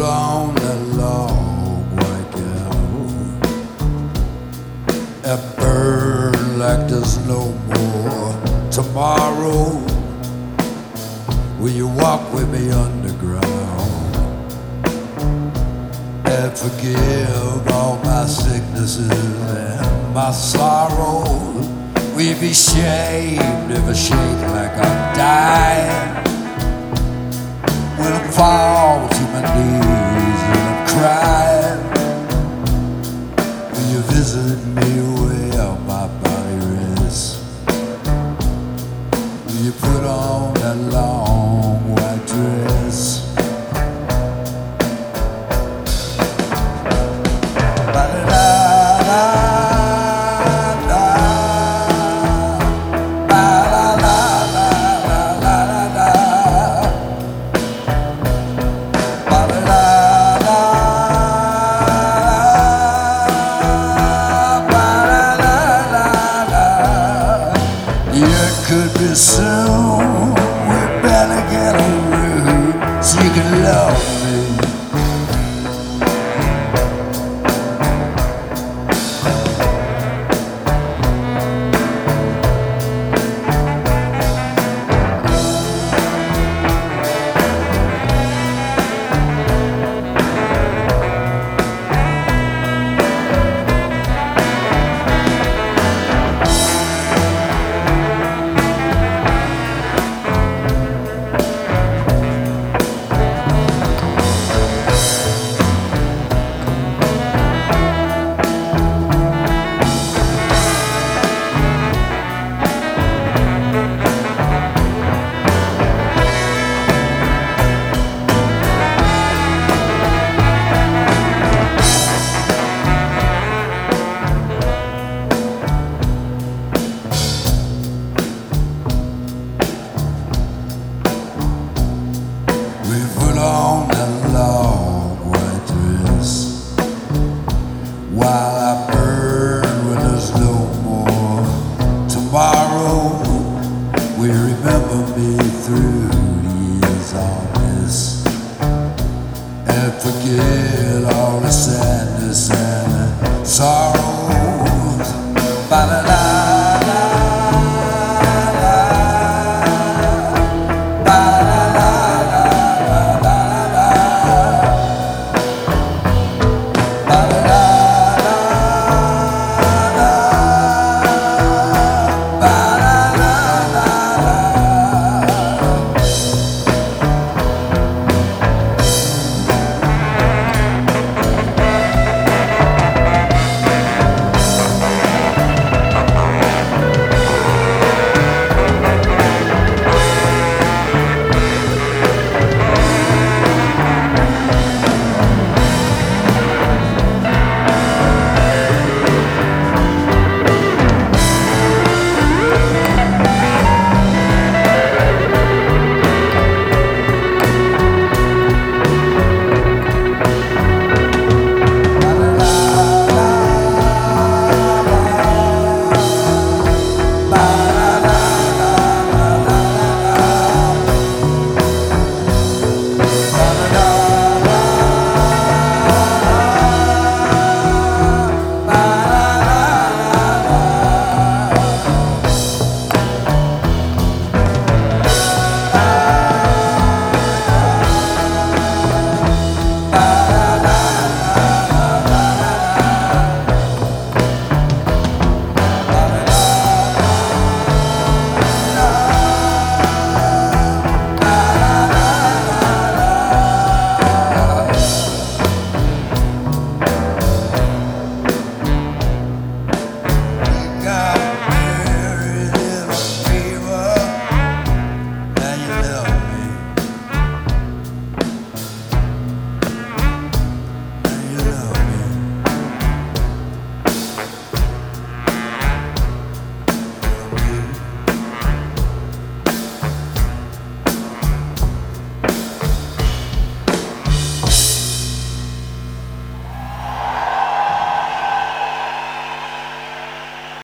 on that long white gown and burn like there's no more tomorrow. Will you walk with me underground and forgive all my sicknesses and my sorrows? Will you be shamed if I shake like I'm dying? When I fall to my knees and I'm crying, will you visit me where my body rests? Will you put on that long white dress? Could be soon, we better get a room so you can love me. We put on that long white dress while I burn when there's no more tomorrow. We remember me through the years on this and forget all the sadness and the sorrow.